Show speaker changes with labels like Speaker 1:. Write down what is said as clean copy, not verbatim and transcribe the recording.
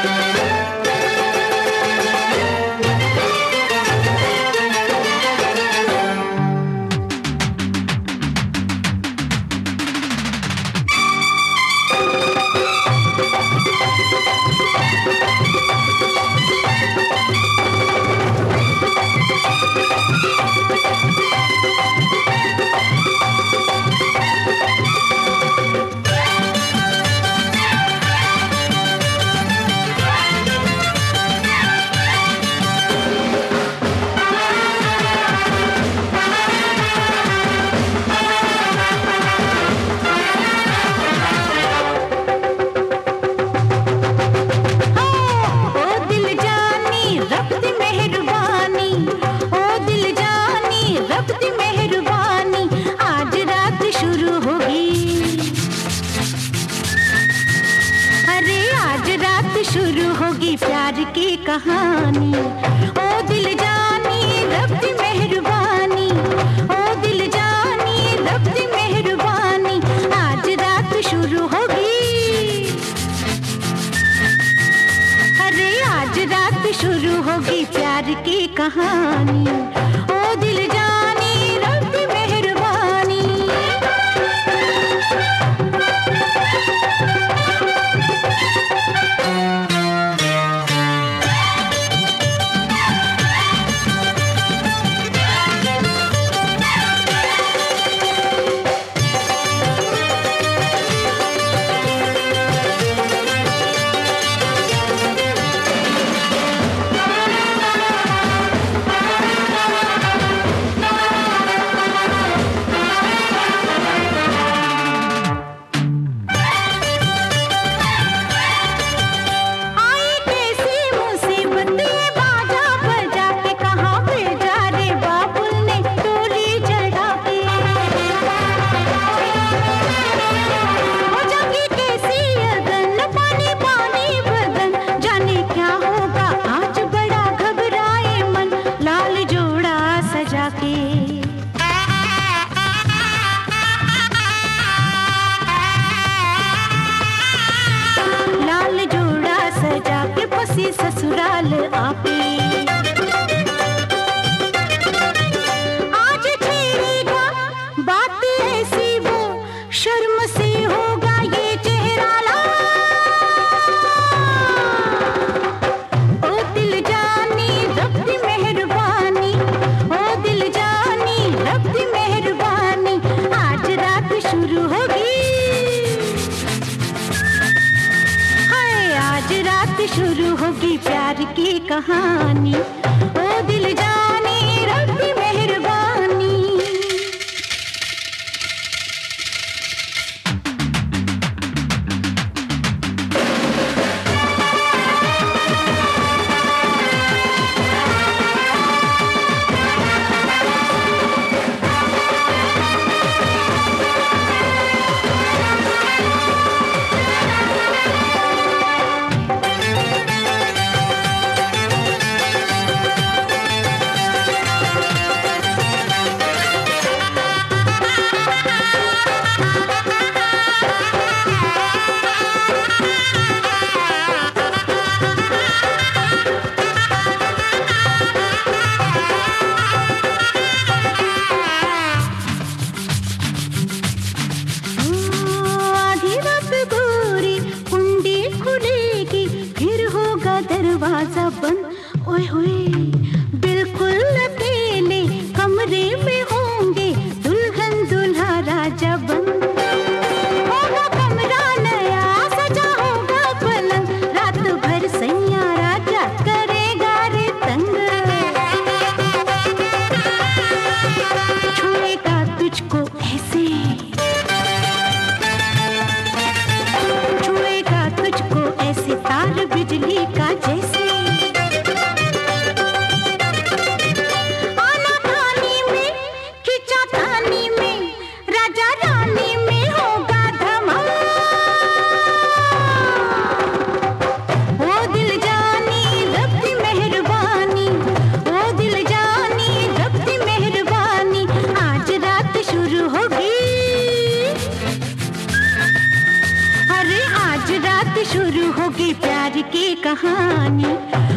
Speaker 1: शुरू होगी प्यार की कहानी। ओ दिल जानी रब दी मेहरबानी, ओ दिल जानी रब दी मेहरबानी, आज रात शुरू होगी। अरे आज रात शुरू होगी प्यार की कहानी। ओ दिल जानी रब दी मेहरबानी। ससुराल आपे आज छेड़ेगा बात ऐसी वो शर्म से होगा ये चेहरा लाल। ओ दिल जानी रब दी मेहरबानी, ओ दिल जानी रब दी मेहरबानी, आज रात शुरू होगी। हाय आज रात शुरू होगी प्यार की कहानी। ओ दिल जानी रब दी मेहरबानी। दरवाजा बंद ओए होए बिल्कुल अकेले कमरे में होंगे दुल्हन दूल्हा राजा बंद। होगा कमरा नया सजा होगा पलंग, रात भर सैया राजा करेगा रे तंग। छुएगा तुझको ऐसे, छुएगा तुझको ऐसे तार बिजली का जैसे। शुरू होगी प्यार की कहानी।